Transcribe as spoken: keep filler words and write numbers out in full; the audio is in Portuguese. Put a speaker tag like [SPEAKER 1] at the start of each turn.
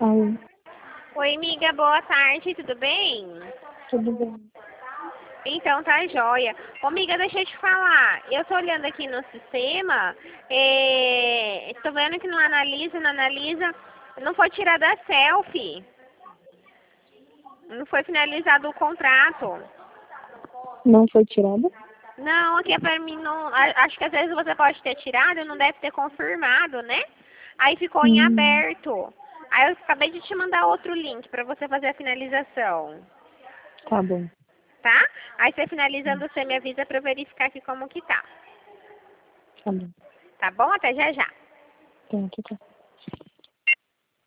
[SPEAKER 1] Alô,
[SPEAKER 2] Oi, amiga, boa tarde, tudo bem?
[SPEAKER 1] tudo bem?
[SPEAKER 2] Então tá joia. Ô, amiga, deixa eu te falar. Eu tô olhando aqui no sistema, é... tô vendo que não analisa, não analisa, não foi tirada a selfie, não foi finalizado o contrato.
[SPEAKER 1] Não foi tirada?
[SPEAKER 2] Não, aqui é pra mim não. a- Acho que às vezes você pode ter tirado, não deve ter confirmado, né? Aí ficou em
[SPEAKER 1] Hum,
[SPEAKER 2] aberto. Aí eu acabei de te mandar outro link pra você fazer a finalização.
[SPEAKER 1] tá bom.
[SPEAKER 2] Tá? Aí você finalizando, você me avisa pra eu verificar aqui como que tá.
[SPEAKER 1] Tá bom.
[SPEAKER 2] Tá bom? Até já já.
[SPEAKER 1] Tá, tá, tá.